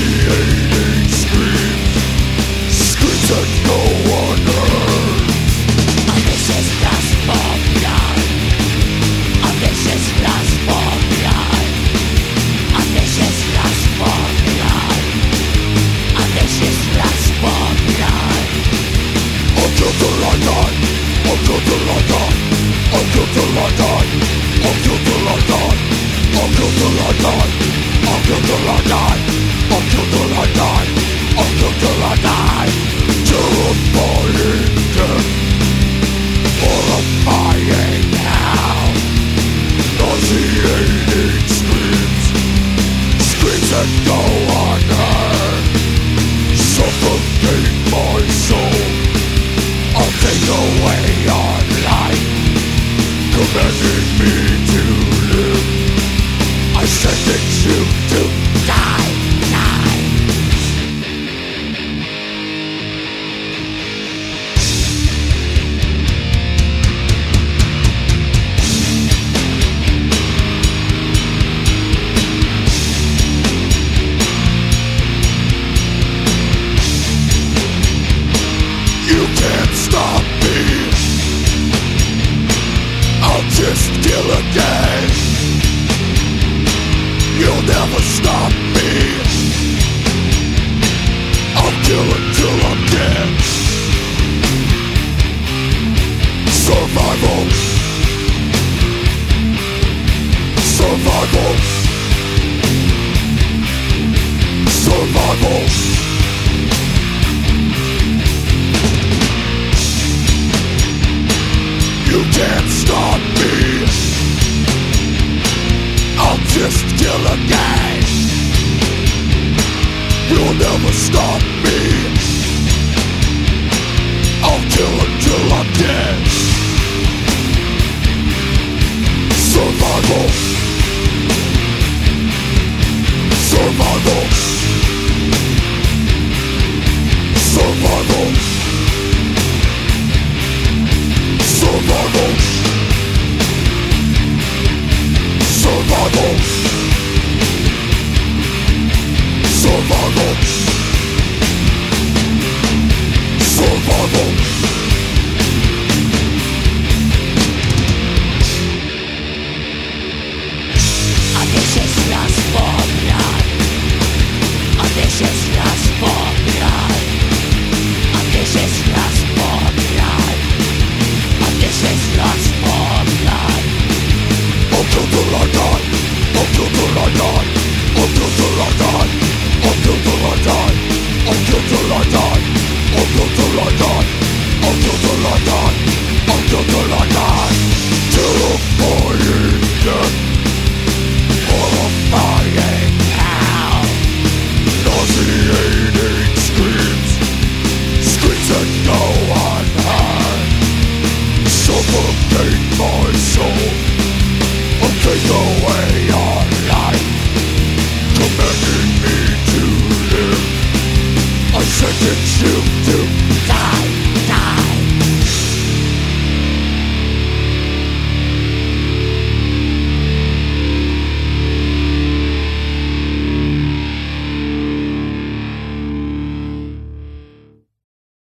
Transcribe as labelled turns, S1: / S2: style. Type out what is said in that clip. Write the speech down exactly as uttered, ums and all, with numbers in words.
S1: nauseating screams, screams that go unheard.
S2: A vicious lust for blood. A vicious lust for blood. A vicious lust for blood. A vicious lust for blood.
S1: Until till I die, until till I die, until till I die, until till I die, until till I die, until till I die, until till I die, until till I die. Terrifying death, horrifying hell, nauseating screams, screams that go unheard, suffocate my soul. I'll take away your life, commanding me to live. I sentence you to die, die. You can't stop me, I'll just kill again. You'll never stop me, I'll kill until I'm dead. Survival, survival, survival. You can't stop me, I'll just kill again. You'll never stop me, I'll kill until I'm dead. Survival, survival, survival, survival, survival, survival, survival.
S2: A vicious lust for blood. A vicious lust for blood. A vicious lust for blood. A vicious lust for blood.
S1: Until till I die, until till I die, until till I die, until till I die, until till I die, until till I die, until till I die, until till I die.